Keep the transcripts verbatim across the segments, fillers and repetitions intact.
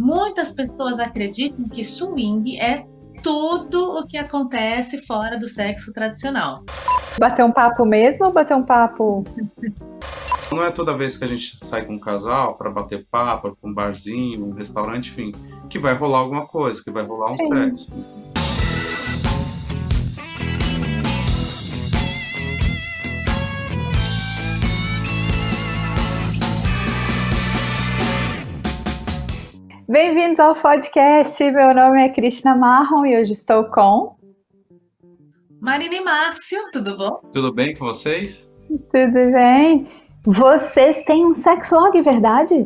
Muitas pessoas acreditam que swing é tudo o que acontece fora do sexo tradicional. Bater um papo mesmo ou bater um papo... Não é toda vez que a gente sai com um casal para bater papo, para um barzinho, um restaurante, enfim, que vai rolar alguma coisa, que vai rolar um Sim. sexo. Bem-vindos ao podcast, meu nome é Krishna Marron e hoje estou com... Marina e Márcio, tudo bom? Tudo bem com vocês? Tudo bem? Vocês têm um sexlog, verdade?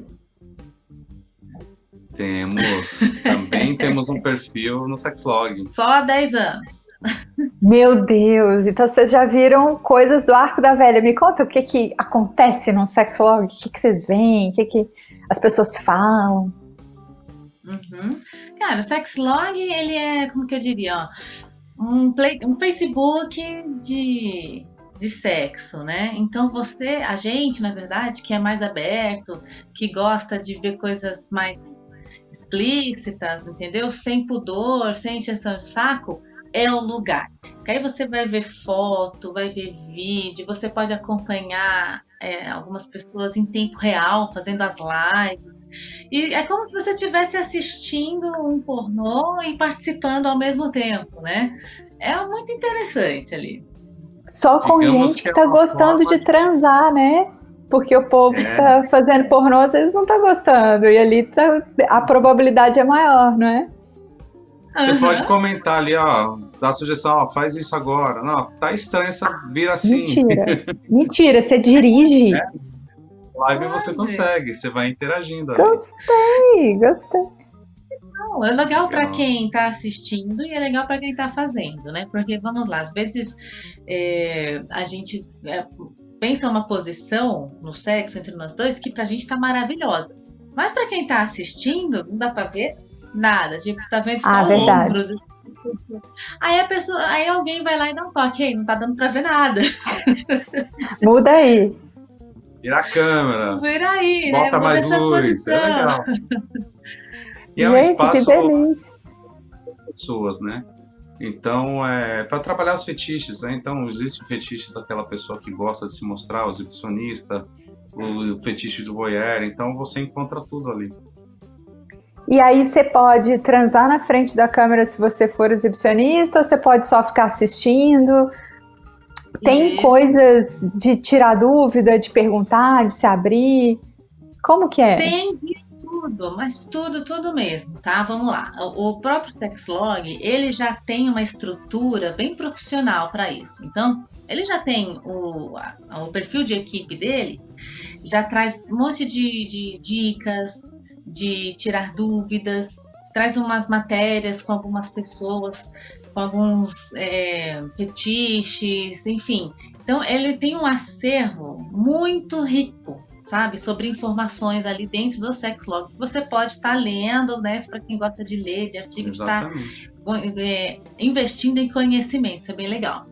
Temos. Também temos um perfil no Sexlog. Só há dez anos. Meu Deus, então vocês já viram coisas do Arco da Velha. Me conta o que que acontece num sexlog, o que que vocês veem, o que que as pessoas falam. Uhum. Cara, o sexlog, ele é, como que eu diria, ó, um, play, um Facebook de, de sexo, né? Então você, a gente, na verdade, que é mais aberto, que gosta de ver coisas mais explícitas, entendeu? Sem pudor, sem encheção de saco, é o lugar. Que aí você vai ver foto, vai ver vídeo, você pode acompanhar é, algumas pessoas em tempo real fazendo as lives. E é como se você estivesse assistindo um pornô e participando ao mesmo tempo, né? É muito interessante ali. Só com Digamos gente que que é tá uma gostando forma de transar, né? Porque o povo É. que tá fazendo pornô às vezes não tá gostando. E ali tá, a probabilidade é maior, não é? Você Uhum. pode comentar ali, ó, dar sugestão, ó, faz isso agora. Não, tá estranho essa vira assim. Mentira. Mentira, você dirige. É. Live você Pode. consegue, você vai interagindo ali. Gostei, gostei. Não, é legal para Legal. quem está assistindo e é legal para quem está fazendo, né? Porque, vamos lá, às vezes é, a gente é, pensa uma posição no sexo entre nós dois que pra gente está maravilhosa. Mas para quem está assistindo, não dá para ver nada. Tipo, tá vendo só Ah, o verdade. ombro. Aí a pessoa, aí alguém vai lá e dá um toque, aí não tá dando para ver nada. Muda aí. Vira a câmera, Vira aí, né? bota Muda mais essa luz, posição. é legal. E é um Gente, que espaço delícia. para pessoas, né? Então, é para trabalhar os fetiches, né? Então, existe o fetiche daquela pessoa que gosta de se mostrar, o exibicionista, o fetiche do voyeur, então você encontra tudo ali. E aí você pode transar na frente da câmera se você for exibicionista, ou você pode só ficar assistindo. Tem Isso. coisas de tirar dúvida, de perguntar, de se abrir. Como que é? Tem de tudo, mas tudo, tudo mesmo, tá? Vamos lá. O o próprio Sexlog, ele já tem uma estrutura bem profissional para isso. Então, ele já tem o, a- o perfil de equipe dele, já traz um monte de, de dicas, de tirar dúvidas, traz umas matérias com algumas pessoas, com alguns é, fetiches, enfim. Então, ele tem um acervo muito rico, sabe, sobre informações ali dentro do Sexlog. Você pode estar lendo, né, para quem gosta de ler, de artigos, está Exatamente. é, investindo em conhecimento, isso é bem legal.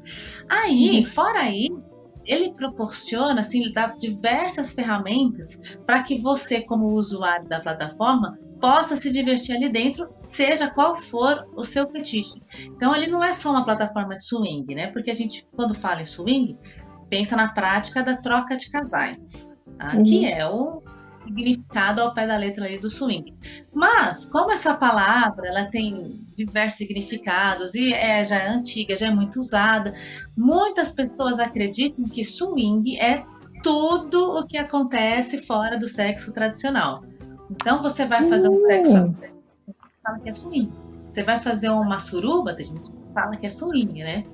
Aí, fora aí, ele proporciona, assim, ele dá diversas ferramentas para que você, como usuário da plataforma, possa se divertir ali dentro, seja qual for o seu fetiche. Então, ele não é só uma plataforma de swing, né? Porque a gente, quando fala em swing, pensa na prática da troca de casais, tá? Uhum. Que é o significado ao pé da letra ali do swing. Mas, como essa palavra ela tem diversos significados e é, já é antiga, já é muito usada, muitas pessoas acreditam que swing é tudo o que acontece fora do sexo tradicional. Então, você vai fazer um sexo, fala que é swing. Você vai fazer uma suruba, tem gente que fala que é swing, né?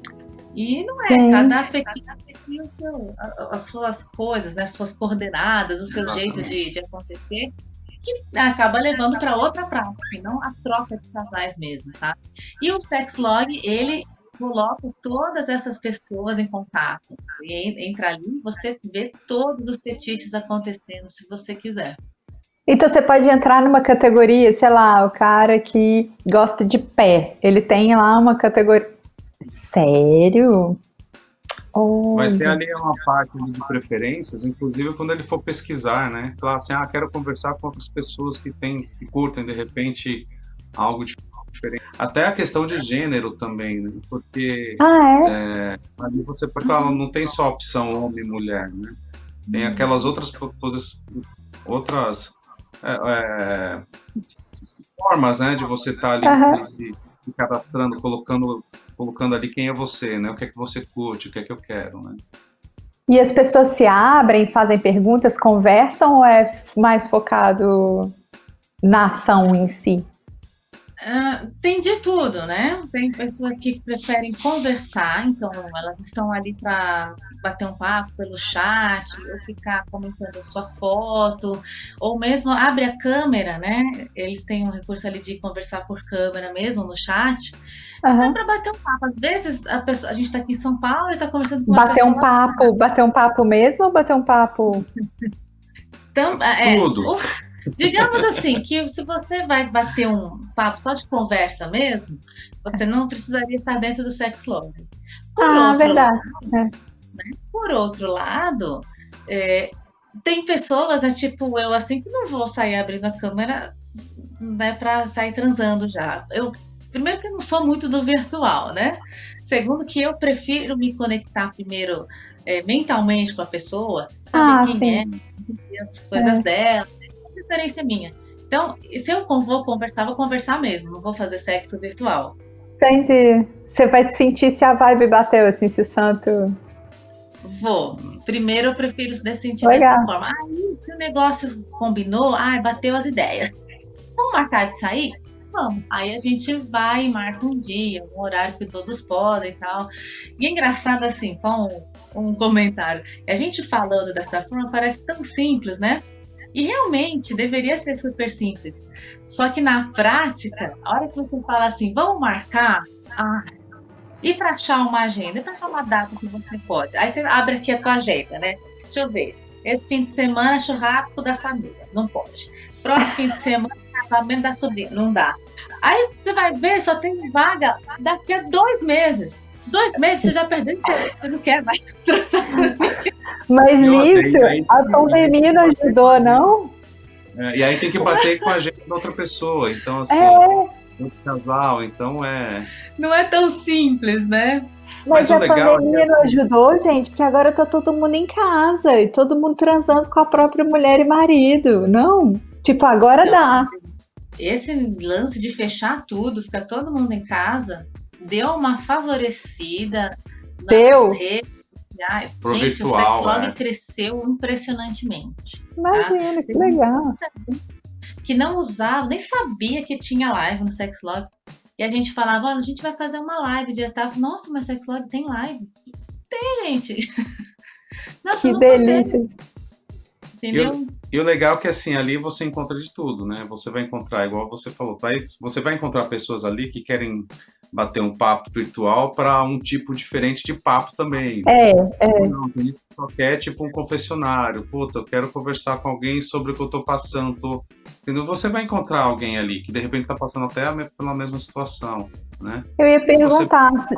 E não é, Sim. cada fetiche tem o seu, a- as suas coisas, né, as suas coordenadas, o seu Exatamente. jeito de, de acontecer, que acaba levando para outra prática, não a troca de casais mesmo, tá? E o Sexlog, ele coloca todas essas pessoas em contato. E entra ali, você vê todos os fetiches acontecendo, se você quiser. Então você pode entrar numa categoria, sei lá, o cara que gosta de pé. Ele tem lá uma categoria. Sério? Vai ter Olha. ali uma parte ali de preferências, inclusive quando ele for pesquisar, né? Falar assim, ah, quero conversar com outras pessoas que têm, que curtem de repente algo diferente. Até a questão de gênero também, né? Porque Ah, é? é, ali você pode falar, não tem só a opção homem e mulher, né? Tem aquelas outras proposições, outras é, é, formas, né, de você estar ali Aham. se, se, se cadastrando, colocando, colocando ali quem é você, né? O que é que você curte, o que é que eu quero, né? E as pessoas se abrem, fazem perguntas, conversam ou é mais focado na ação em si? Ah, tem de tudo, né? Tem pessoas que preferem conversar, então elas estão ali para bater um papo pelo chat, ou ficar comentando a sua foto, ou mesmo abre a câmera, né? Eles têm um recurso ali de conversar por câmera mesmo no chat, é Aham. para bater um papo. Às vezes a, pessoa, a gente está aqui em São Paulo e está conversando com uma Bater um pessoa. papo, bater um papo mesmo ou bater um papo? Então, é, Tudo. o- digamos assim, que se você vai bater um papo só de conversa mesmo, você não precisaria estar dentro do sexlog. Por Ah, outro lado, verdade. É. por outro lado, é, tem pessoas, né, tipo eu, assim, que não vou sair abrindo a câmera, né, para sair transando já. Eu, primeiro que eu não sou muito do virtual, né? Segundo que eu prefiro me conectar primeiro é, mentalmente com a pessoa, saber Ah, quem é, sim. as coisas dela, é preferência minha. Então, se eu vou conversar, vou conversar mesmo, não vou fazer sexo virtual. Entendi. Você vai sentir se a vibe bateu, assim, se o santo... Vou. Primeiro eu prefiro sentir Legal. dessa forma. Aí, se o negócio combinou, ai, bateu as ideias. Vamos marcar de sair? Vamos. Aí a gente vai e marca um dia, um horário que todos podem e tal. E é engraçado assim, só um, um comentário. A gente falando dessa forma parece tão simples, né? E realmente deveria ser super simples. Só que na prática, a hora que você fala assim, vamos marcar, ah, e para achar uma agenda, e para achar uma data que você pode. Aí você abre aqui a tua agenda, né? Deixa eu ver. Esse fim de semana, churrasco da família. Não pode. Próximo fim de semana, casamento da sobrinha. Não dá. Aí você vai ver, só tem vaga daqui a dois meses. Dois meses você já perdeu interesse. Você não quer mais transar comigo. Mas Eu nisso, odeio, aí- a pandemia não ajudou, não? É, e aí tem que bater com a gente da outra pessoa. Então, assim, É, outro casal, então é. Não é tão simples, né? mas Mas o a legal é que, pandemia não assim, ajudou, gente, porque agora tá todo mundo em casa e todo mundo transando com a própria mulher e marido, não? Tipo, agora Não. dá. Esse lance de fechar tudo, ficar todo mundo em casa, deu uma favorecida nas Deu. redes sociais. Pro Gente, virtual, o sexlog é. cresceu impressionantemente. Imagina, que legal. Que não usava, nem sabia que tinha live no sexlog. E a gente falava, olha, a gente vai fazer uma live. De etapa. Nossa, mas sexlog tem live. Tem, gente. Nossa, Que eu não fazia, delícia. entendeu? E o legal é que, assim, ali você encontra de tudo, né? Você vai encontrar, igual você falou, vai, você vai encontrar pessoas ali que querem bater um papo virtual para um tipo diferente de papo também. É, é. Não, tem gente que só quer, tipo, um confessionário. Puta, eu quero conversar com alguém sobre o que eu tô passando. Tô... Entendeu? Você vai encontrar alguém ali que, de repente, tá passando até a me- pela mesma situação, né? Eu ia perguntar. se-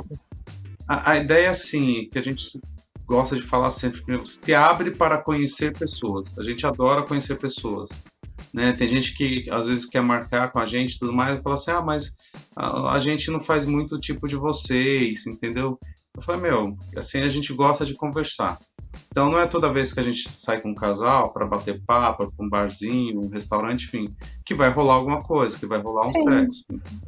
A, a ideia é assim, que a gente gosta de falar sempre, que se abre para conhecer pessoas. A gente adora conhecer pessoas, né? Tem gente que às vezes quer marcar com a gente e tudo mais, e fala assim, ah, mas a, a gente não faz muito tipo de vocês, entendeu? Eu falei, meu, assim a gente gosta de conversar. Então não é toda vez que a gente sai com um casal para bater papo, para um barzinho, um restaurante, enfim, que vai rolar alguma coisa, que vai rolar um Sim. sexo.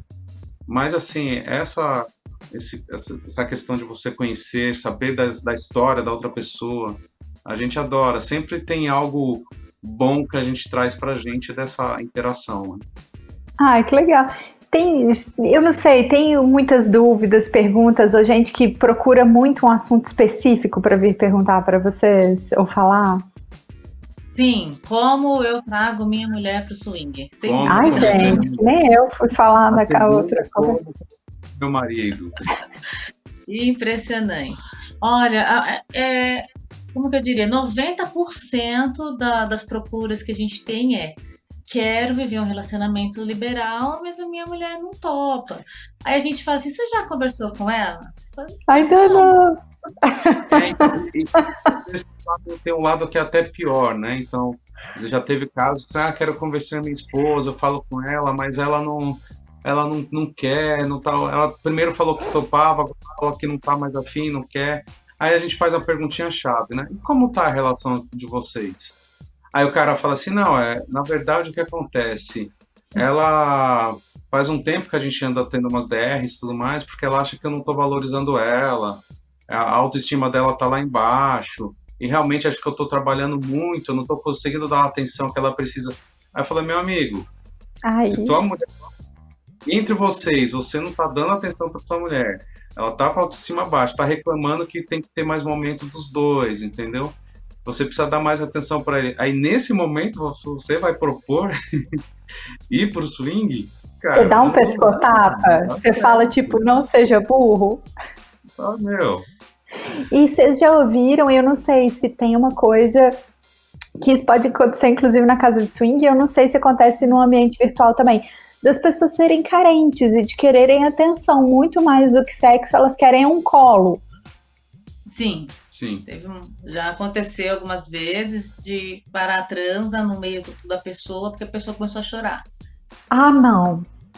Mas assim, essa Esse, essa, essa questão de você conhecer, saber da, da história da outra pessoa, a gente adora. Sempre tem algo bom que a gente traz pra gente dessa interação. Né? Ai, que legal. Tem, eu não sei, tenho muitas dúvidas, perguntas, ou gente que procura muito um assunto específico para vir perguntar para vocês ou falar. Sim, como eu trago minha mulher pro swing. Sem Como Ai, dúvida. você- gente, que nem eu fui falar A na segunda outra é coisa. como meu marido. Impressionante. Olha, a- é, como que eu diria, noventa por cento da- das procuras que a gente tem é quero viver um relacionamento liberal, mas a minha mulher não topa. Aí a gente fala assim, você já conversou com ela? Eu falo, Ainda não. É, então, e, às vezes tem um lado que é até pior, né? Então, já teve casos, ah, quero conversar com minha esposa, eu falo com ela, mas ela não, ela não, não quer, não tá, ela primeiro falou que topava, agora falou que não tá mais afim, não quer. Aí a gente faz a perguntinha chave, né? E como tá a relação de vocês? Aí o cara fala assim, não, é, na verdade o que acontece? Ela faz um tempo que a gente anda tendo umas D Rs e tudo mais, porque ela acha que eu não tô valorizando ela, a autoestima dela tá lá embaixo, e realmente acho que eu tô trabalhando muito, eu não tô conseguindo dar a atenção que ela precisa. Aí eu falei, meu amigo, Ai. se tua mulher, entre vocês, você não tá dando atenção pra tua mulher, ela tá com a autoestima baixa, tá reclamando que tem que ter mais momento dos dois, entendeu? Você precisa dar mais atenção para ele. Aí, nesse momento, você vai propor ir pro swing? Cara, você dá um não, pescotapa? não, você fala, tipo, não seja burro? Ah, meu. E vocês já ouviram, eu não sei se tem uma coisa que isso pode acontecer, inclusive, na casa de swing, eu não sei se acontece no ambiente virtual também, das pessoas serem carentes e de quererem atenção, muito mais do que sexo, elas querem um colo. Sim. Sim. Teve um, já aconteceu algumas vezes de parar a transa no meio do, da pessoa, porque a pessoa começou a chorar. Ah, não.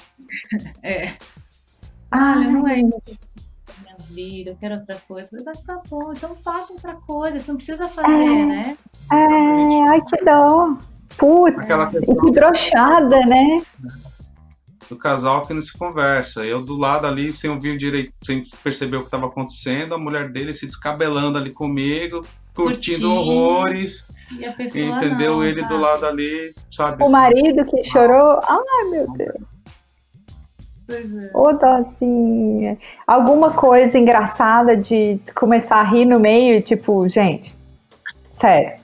É. Ah, Olha, não é isso da minha vida, eu quero outra coisa. Mas tá bom, então faça outra coisa, você não precisa fazer, é, né? É, ai, que dó. Putz, e que broxada, né? Do casal que não se conversa. Eu do lado ali, sem ouvir direito, sem perceber o que estava acontecendo, a mulher dele se descabelando ali comigo, curtindo, curtindo. horrores. E a pessoa entendeu? Não, ele sabe? do lado ali, sabe? O marido que chorou. Ai, meu Deus. Pois é. Ô, docinha. Alguma coisa engraçada de começar a rir no meio, tipo, gente, sério.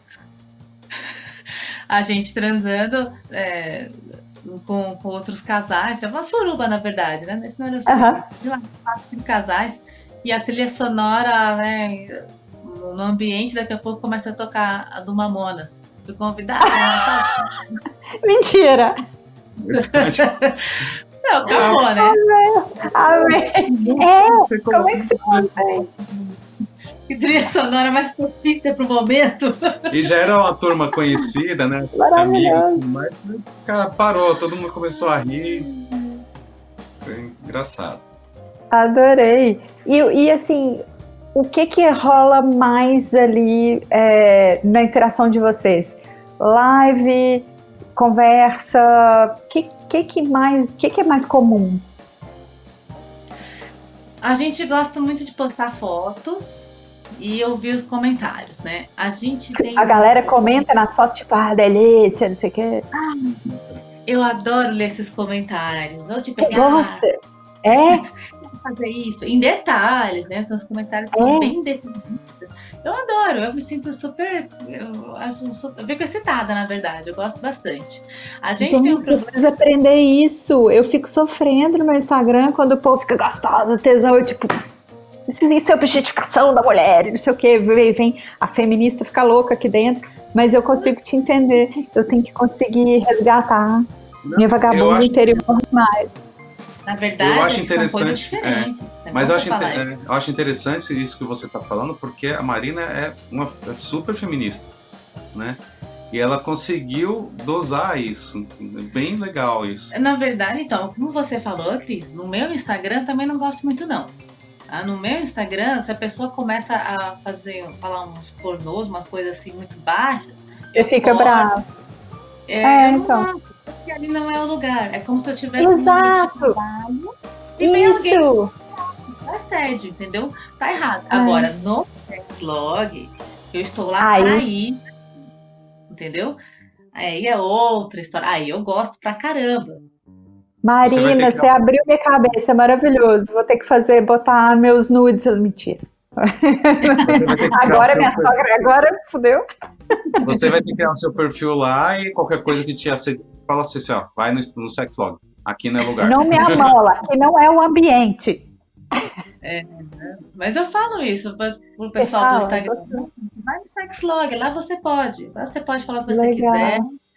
A gente transando é, com, com outros casais, é uma suruba, na verdade, né? Esse não era o Aham. sei lá, quatro, cinco casais, e a trilha sonora, né, no ambiente, daqui a pouco começa a tocar a do Mamonas. Fui convidada, né? Mentira! Não, acabou, né? Amém. É, como é que você consegue? Que trilha sonora mais propícia pro momento. E já era uma turma conhecida, né? Maravilhoso. Amigos, mas o cara parou, todo mundo começou a rir. Foi engraçado. Adorei. E, e assim, o que que rola mais ali é, na interação de vocês? Live, conversa, o que, que, que, mais, que, que é mais comum? A gente gosta muito de postar fotos e ouvir os comentários, né? A gente tem... A galera comenta na foto, tipo, ah, delícia, não sei o quê. Eu adoro ler esses comentários. Ou tipo, Você gosta? É? Fazer isso em detalhes, né? Então, os comentários são É. bem detalhistas. Eu adoro, eu me sinto super. Eu, acho super, eu fico excitada, na verdade. Eu gosto bastante. A gente, Gente, tem um eu problema. preciso aprender isso. Eu fico sofrendo no meu Instagram quando o povo fica gostosa, tesão. Eu, tipo, isso é objetificação da mulher, não sei o quê. Vem, vem a feminista fica louca aqui dentro, mas eu consigo te entender. Eu tenho que conseguir resgatar Não, minha eu vagabunda acho interior que- mais. Na verdade, Eu acho são coisas interessante, diferentes. É Mas bom eu você acho, falar inte- é, isso. eu acho interessante isso que você está falando, porque a Marina é uma é super feminista, né? E ela conseguiu dosar isso. É bem legal isso. Na verdade, então, como você falou, Cris, no meu Instagram também não gosto muito, não. Ah, no meu Instagram, se a pessoa começa a fazer, falar uns pornôs, umas coisas assim muito baixas, Você fica corto. brava. É, É, eu não então. gosto, porque ali não é o lugar. É como se eu tivesse Exato. um trabalho e vem alguém Isso. com assédio, entendeu? Tá errado. É. Agora, no Sexlog, eu estou lá Aí. pra ir, entendeu? Aí é outra história. Aí eu gosto pra caramba. Você vai ter Marina, que- você abriu minha cabeça, maravilhoso. Vou ter que fazer, botar meus nudes. Mentira. Você vai ter que criar Agora o seu minha perfil. sogra, agora fudeu. Você vai ter que criar o seu perfil lá e qualquer coisa que te aceite, fala assim, assim, ó, vai no, no Sexlog. Aqui não é lugar. Não me amola, que não é o ambiente. Mas eu falo isso para o pessoal fala, do Instagram. você- Vai no Sexlog, lá você pode. Lá você pode falar o que você Legal. quiser.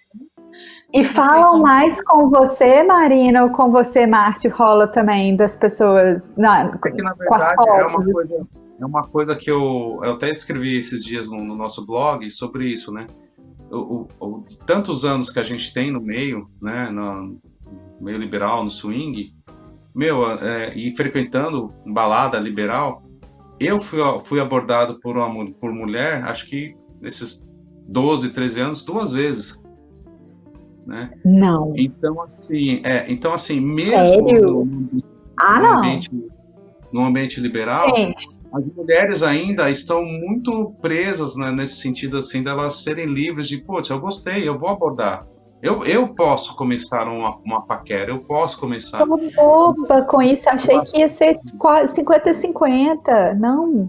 E Você falam como- mais com você, Marina, ou com você, Márcio, rola também das pessoas na, É que, na com as verdade, é uma fotos? coisa, é uma coisa que eu, eu até escrevi esses dias no, no nosso blog sobre isso, né? O, o, o, tantos anos que a gente tem no meio, né, no meio liberal, no swing, meu, é, e frequentando balada liberal, eu fui, fui abordado por uma por mulher, acho que nesses doze, treze anos, duas vezes, né? Não. Então, assim, é, então, assim mesmo Sério? no, Ah, no, não. ambiente, no ambiente liberal, Gente, as mulheres ainda estão muito presas, né, nesse sentido, assim, delas serem livres de, putz, eu gostei, eu vou abordar. Eu, eu posso começar uma, uma paquera, eu posso começar. tô boba com isso. Achei que ia ser quase cinquenta a cinquenta. Não.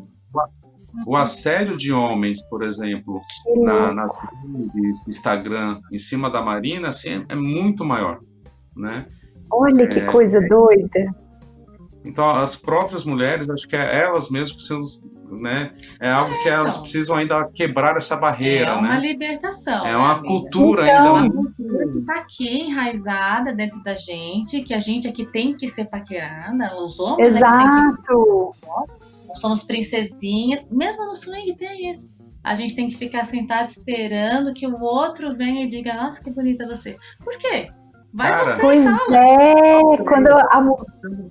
O assédio de homens, por exemplo, na, nas redes, Instagram, em cima da Marina, assim, é, é muito maior, né? Olha que É, coisa doida. Então, as próprias mulheres, acho que é elas mesmas precisam, né? É algo que elas então. precisam ainda quebrar essa barreira, É uma né? libertação, É né, uma amiga? cultura Então, ainda Uma muito... cultura que está aqui enraizada dentro da gente, que a gente aqui tem que ser paquerada, os homens é que tem que. exato. Nós somos princesinhas, mesmo no swing tem isso. A gente tem que ficar sentado esperando que o outro venha e diga, nossa, que bonita você. Por quê? Vai Cara, você e Pois fala. é, quando a, mu-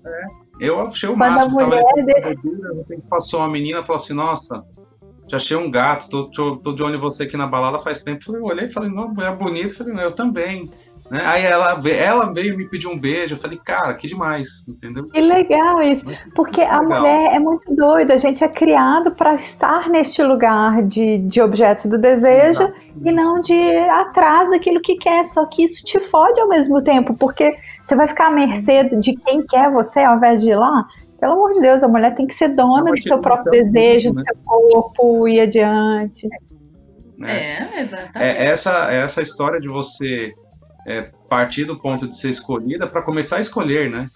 eu achei o quando a máximo, tava ali mulher com deixa. bebida, de repente passou uma menina e falou assim, nossa, já achei um gato, tô, tô, tô de olho em você aqui na balada faz tempo. Eu olhei e falei, não, é bonito. Eu falei, não, eu também. Né? Aí ela, ve- ela veio me pedir um beijo, eu falei, cara, que demais, entendeu? Que legal isso, Mas que porque a legal. mulher é muito doida, a gente é criado para estar neste lugar de, de objeto do desejo Exato. e não de ir atrás daquilo que quer, só que isso te fode ao mesmo tempo, porque você vai ficar à mercê de quem quer você ao invés de ir lá. Pelo amor de Deus, a mulher tem que ser dona Acaba do seu próprio chegando desejo, muito, do né? seu corpo e adiante. né? É, exatamente. É essa, é essa história de você é, partir do ponto de ser escolhida para começar a escolher, né?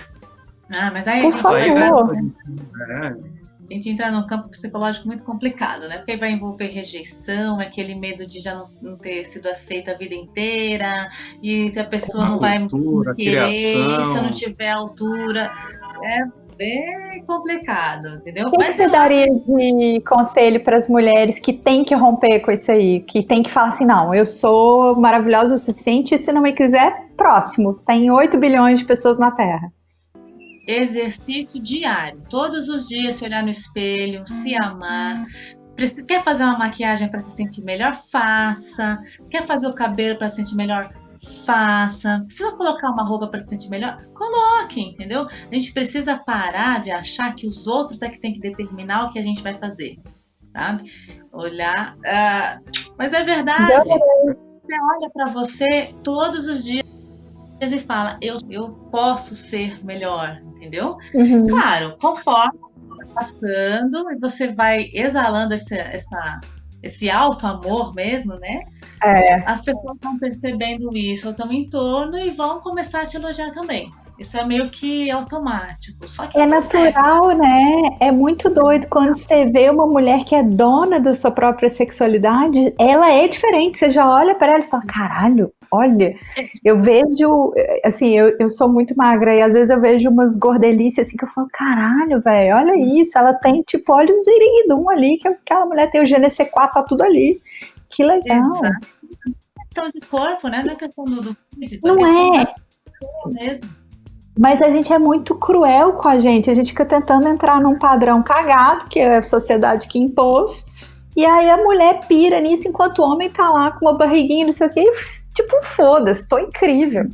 Ah, mas aí a Por gente, Sair entra, dessa favor. posição, é, a gente entra num campo psicológico muito complicado, né? Porque aí vai envolver rejeição, aquele medo de já não, não ter sido aceita a vida inteira, e que a pessoa uma não vai cultura, me querer se eu criação. não tiver altura. É bem complicado, entendeu? O que, que Mas você eu daria de conselho para as mulheres que têm que romper com isso aí? Que tem que falar assim, não, eu sou maravilhosa o suficiente e se não me quiser, próximo. Tem oito bilhões de pessoas na Terra. exercício diário, todos os dias se olhar no espelho, se amar. Preci- Quer fazer uma maquiagem para se sentir melhor? Faça. Quer fazer o cabelo para se sentir melhor? Faça. Precisa colocar uma roupa para se sentir melhor? Coloque, entendeu? A gente precisa parar de achar que os outros é que tem que determinar o que a gente vai fazer, sabe? Olhar. ah, mas é verdade. Você olha para você todos os dias e fala, eu, eu posso ser melhor, entendeu? Uhum. Claro, conforme vai passando e você vai exalando esse, essa, esse alto amor mesmo, né? É. As pessoas vão percebendo isso, estão em torno e vão começar a te elogiar também. Isso é meio que automático. Só que É é um processo. natural, né? É muito doido quando você vê uma mulher que é dona da sua própria sexualidade, ela é diferente. Você já olha para ela e fala, caralho, olha, eu vejo, assim, eu, eu sou muito magra e às vezes eu vejo umas gordelices assim que eu falo, caralho, velho, olha isso, ela tem tipo, olha o ziriguidum ali, que aquela mulher tem o G N C quatro, tá tudo ali. Que legal. Exato. É questão de corpo, né? Não é questão do, do físico. Não é. é. Questão mesmo. Mas a gente é muito cruel com a gente, a gente fica tentando entrar num padrão cagado, que é a sociedade que impôs, e aí a mulher pira nisso enquanto o homem tá lá com uma barriguinha, não sei o quê, e, tipo, foda-se, tô incrível.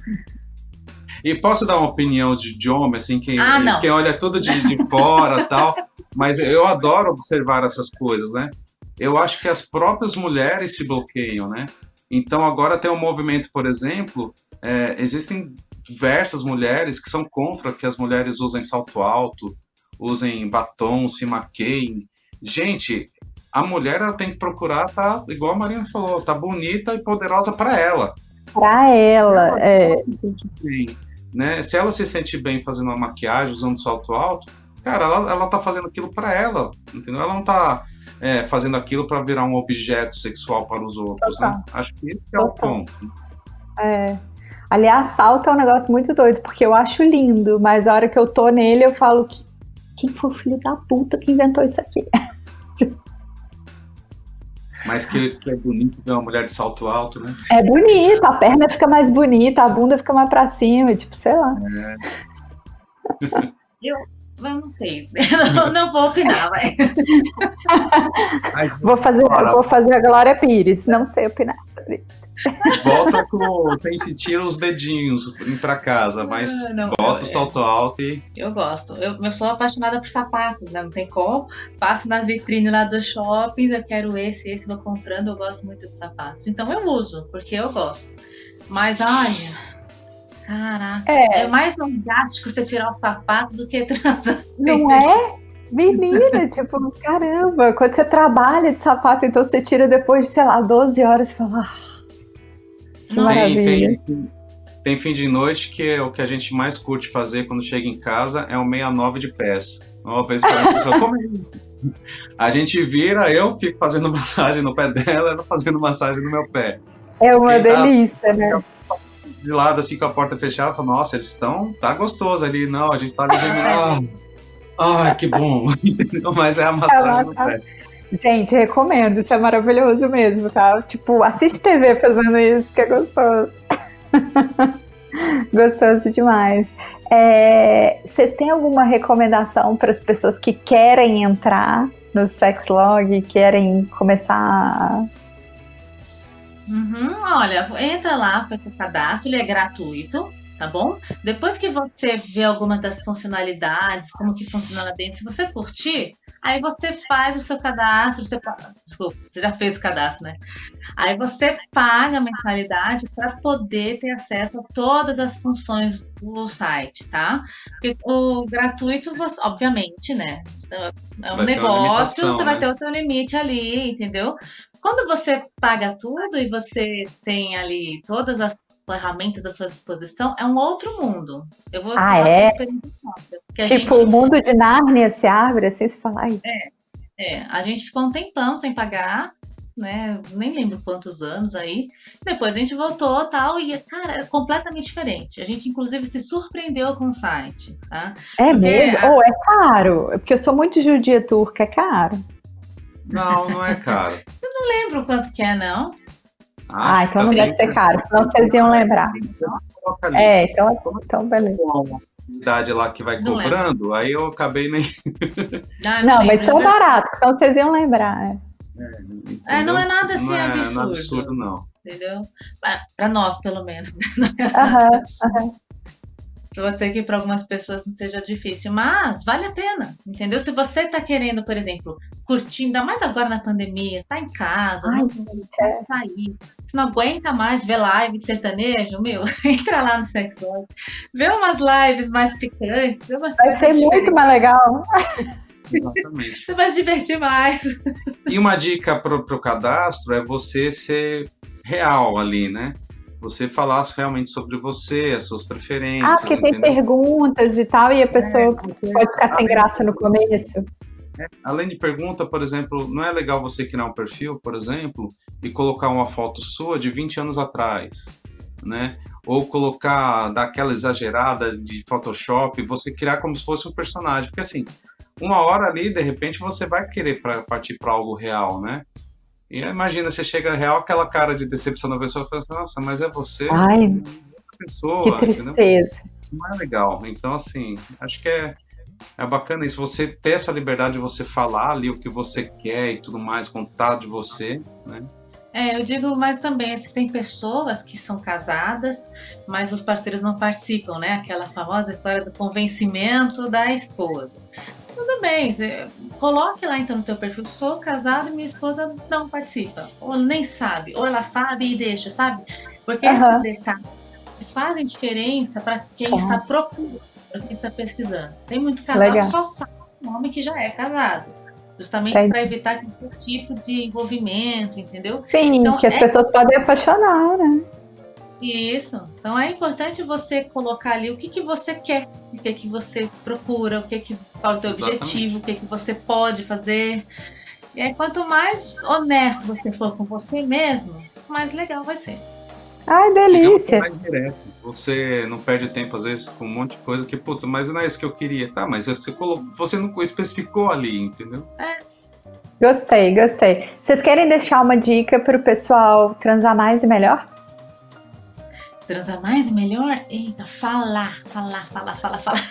E posso dar uma opinião de, de homem, assim, quem, Ah, não. quem olha tudo de, de fora e tal, mas eu adoro observar essas coisas, né? Eu acho que as próprias mulheres se bloqueiam, né? Então agora tem um movimento, por exemplo, é, existem diversas mulheres que são contra que as mulheres usem salto alto, usem batom, se maqueiem. Gente, a mulher ela tem que procurar tá, igual a Marina falou, tá bonita e poderosa para ela. Pra ela, se ela, é. se ela se sente bem, né? Se ela se sente bem fazendo uma maquiagem, usando salto alto, cara, ela, ela tá fazendo aquilo para ela, entendeu? Ela não tá é, fazendo aquilo para virar um objeto sexual para os outros, Total. né? Acho que esse é o Total. ponto. É. Aliás, salto é um negócio muito doido, porque eu acho lindo, mas a hora que eu tô nele eu falo que, quem foi o filho da puta que inventou isso aqui? Mas que, que é bonito ver uma mulher de salto alto, né? É bonito, a perna fica mais bonita, a bunda fica mais pra cima, tipo, sei lá. É. Eu, eu não sei, eu não vou opinar, vai. Vou fazer, vou fazer a Glória Pires, não sei opinar sobre isso. Volta com, sem sentir os dedinhos ir pra casa, mas não, não, bota o salto alto e... Eu gosto, eu, eu sou apaixonada por sapatos, né? Não tem como. Passo na vitrine lá do shopping, eu quero esse, esse, vou comprando, eu gosto muito de sapatos. Então eu uso, porque eu gosto. Mas, olha, caraca, é, é mais orgástico você tirar o sapato do que transar. Não é? Menina, tipo, caramba, quando você trabalha de sapato, então você tira depois de, sei lá, doze horas e fala... Ah, que maravilha. Tem, tem, tem fim de noite que é o que a gente mais curte fazer quando chega em casa é o sessenta e nove de pés. Uma vez para as pessoas, como é isso? A gente vira, eu fico fazendo massagem no pé dela, ela fazendo massagem no meu pé. É uma Quem delícia, tá, né? De lado assim com a porta fechada, fala, nossa, eles estão, tá gostoso ali. Não, a gente tá ali gemendo. Ah, ai, que bom. Mas é a massagem no pé. Gente, recomendo, isso é maravilhoso mesmo, tá? Tipo, assiste T V fazendo isso, porque é gostoso. Gostoso demais. É, vocês têm alguma recomendação para as pessoas que querem entrar no Sexlog, querem começar? Uhum, olha, entra lá, faz seu cadastro, ele é gratuito. Tá bom? Depois que você vê alguma das funcionalidades, como que funciona lá dentro, se você curtir, aí você faz o seu cadastro, você, desculpa, você já fez o cadastro, né? Aí você paga a mensalidade para poder ter acesso a todas as funções do site, tá? Porque o gratuito, você, obviamente, né? É um vai negócio, você vai, né? Ter o seu limite ali, entendeu? Quando você paga tudo e você tem ali todas as ferramentas à sua disposição, é um outro mundo. Eu vou ah, é? Tipo, gente... o mundo de Nárnia se abre assim, você fala... Ai. É, é, a gente ficou um tempão sem pagar, né? Nem lembro quantos anos aí. Depois a gente voltou tal, e, cara, é completamente diferente. A gente, inclusive, se surpreendeu com o site, tá? É porque mesmo? A... Ou oh, é caro? Porque eu sou muito judia turca, é caro? Não, não é caro. Eu não lembro quanto que é, não. Ah, ah então não deve ser caro, senão vocês iam lembrar. É, então, então beleza. Idade lá que vai não cobrando, lembro. Aí eu acabei nem. Não, não mas são baratos, senão vocês iam lembrar. É, é, é não é nada assim não é, absurdo. Não é absurdo, não. Entendeu? Para nós, pelo menos. Aham, aham. Pode ser que para algumas pessoas não seja difícil, mas vale a pena, entendeu? Se você tá querendo, por exemplo, curtir, ainda mais agora na pandemia, tá em casa, Ai, não quer sair, você não aguenta mais ver live de sertanejo, meu, entra lá no Sexlog, vê umas lives mais picantes, vê umas vai ser muito mais legal. Exatamente. Você vai se divertir mais. E uma dica pro, pro cadastro é você ser real ali, né? Você falar realmente sobre você, as suas preferências. Ah, porque entendeu? Tem perguntas e tal, e a pessoa é, pode ficar sem graça no começo. É, além de pergunta, por exemplo, não é legal você criar um perfil, por exemplo, e colocar uma foto sua de vinte anos atrás, né? Ou colocar daquela exagerada de Photoshop, você criar como se fosse um personagem. Porque assim, uma hora ali, de repente, você vai querer pra, partir para algo real, né? E imagina, você chega real, aquela cara de decepção da pessoa, e fala assim, nossa, mas é você, ai, é pessoa, que tristeza. Entendeu? Não é legal. Então, assim, acho que é, é bacana isso, você ter essa liberdade de você falar ali o que você quer e tudo mais, contar de você, né? É, eu digo mais também, se tem pessoas que são casadas, mas os parceiros não participam, né? Aquela famosa história do convencimento da esposa. Tudo bem, você coloque lá então no teu perfil, sou casado e minha esposa não participa, ou nem sabe, ou ela sabe e deixa, sabe? Porque uhum. esses detalhes fazem diferença para quem uhum. está procurando, para quem está pesquisando. Tem muito casal Legal. Que só sabe o nome que já é casado, justamente para evitar qualquer tipo de envolvimento, entendeu? Sim, então, que as é... pessoas podem apaixonar, né? Isso. Então é importante você colocar ali o que, que você quer, o que, que você procura, o que, que qual é o teu Exatamente. Objetivo, o que, que você pode fazer. E aí, quanto mais honesto você for com você mesmo, mais legal vai ser. Ai, Digamos que é delícia. mais direto. Você não perde tempo, às vezes, com um monte de coisa que, puta, mas não é isso que eu queria. Tá, mas você, colocou, você não especificou ali, entendeu? Gostei, gostei. Vocês querem deixar uma dica pro pessoal transar mais e melhor? Transar mais e melhor? Eita, falar, falar, falar, falar, falar.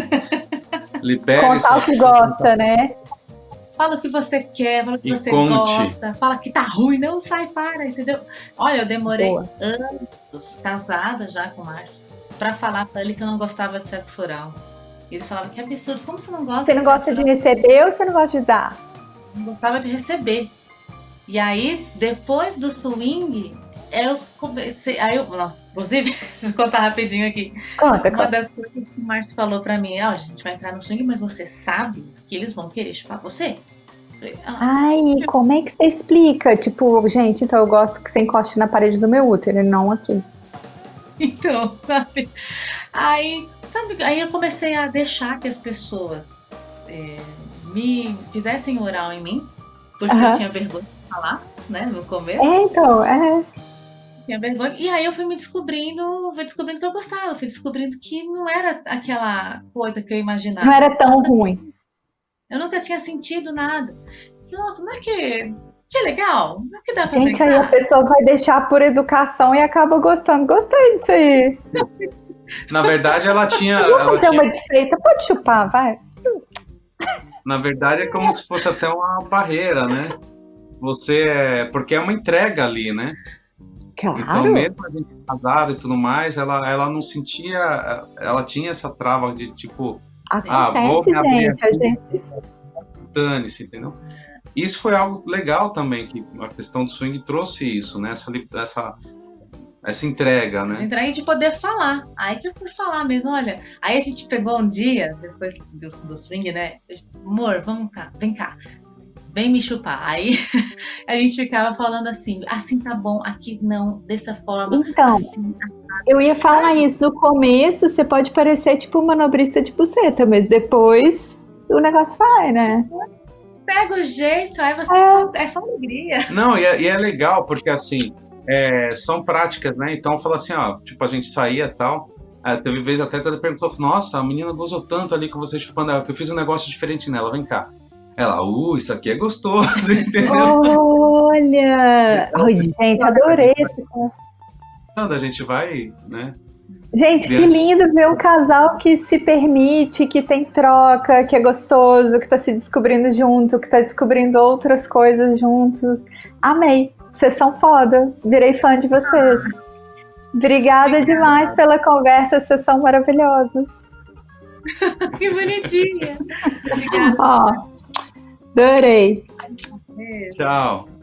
Libere Contar sua- o que sua gosta, né? Fala o que você quer, fala o que E você conte. gosta, fala que tá ruim, não sai, para, entendeu? Olha, eu demorei Boa. anos, casada já com o Márcio, pra falar pra ele que eu não gostava de sexo oral. E ele falava, que absurdo, como você não gosta Você não de gosta sexo de oral? receber ou você não gosta de dar? Eu não gostava de receber. E aí, depois do swing, eu comecei. Aí eu, não, inclusive, vou contar rapidinho aqui. Conta, Uma conta. das coisas que o Márcio falou pra mim, ó, a gente vai entrar no swing, mas você sabe que eles vão querer chupar você? Eu falei, ah, Ai, como é que você explica? Tipo, gente, então eu gosto que você encoste na parede do meu útero, e não aqui. então, sabe? Aí, sabe, aí eu comecei a deixar que as pessoas é, me fizessem oral em mim, porque Aham. eu tinha vergonha de falar, né, no começo. É, então, é. Tinha vergonha. E aí eu fui me descobrindo, fui descobrindo que eu gostava, fui descobrindo que não era aquela coisa que eu imaginava. Não era tão ruim. Eu nunca tinha sentido nada. Falei, nossa, não é que, que é legal? Não é que dá pra Gente, aí a brincar? pessoa vai deixar por educação e acaba gostando. Gostei disso aí. Na verdade, ela tinha. Vou Ela fazer tinha uma desfeita. Pode chupar, vai. na verdade, é como se fosse até uma barreira, né? Você é. Porque é uma entrega ali, né? Então, Claro. mesmo a gente casada e tudo mais, ela, ela não sentia. Ela tinha essa trava de tipo, ah, vou Acontece, me abrir gente. A aqui, gente. dane-se, entendeu? Isso foi algo legal também, que a questão do swing trouxe isso, né? Essa, li- essa, essa entrega, Mas né? entrar aí de poder falar. Aí que eu fui falar mesmo, olha. Aí a gente pegou um dia, depois do, do swing, né? Eu, amor, vamos cá, vem cá. Vem me chupar. Aí a gente ficava falando assim, assim tá bom, aqui não, dessa forma, Então, assim. eu ia falar isso. No começo, você pode parecer tipo uma manobrista de buceta, mas depois o negócio vai, né? Pega o jeito, aí você É. só, é só alegria. Não, e é, e é legal, porque assim, é, são práticas, né? Então, fala assim, ó, tipo, a gente saía e tal. É, teve vez até que ela perguntou, nossa, a menina gozou tanto ali com você chupando ela, que eu fiz um negócio diferente nela, vem cá. Ela, uh, isso aqui é gostoso, entendeu? Olha! Ai, gente, adorei esse. Quando a gente vai, né? Gente, que Ver- lindo ver um casal que se permite, que tem troca, que é gostoso, que tá se descobrindo junto, que tá descobrindo outras coisas juntos. Amei. Vocês são foda. Virei fã de vocês. Obrigada demais pela conversa. Vocês são maravilhosos. Que bonitinha. Obrigada. Ó, adorei. Tchau.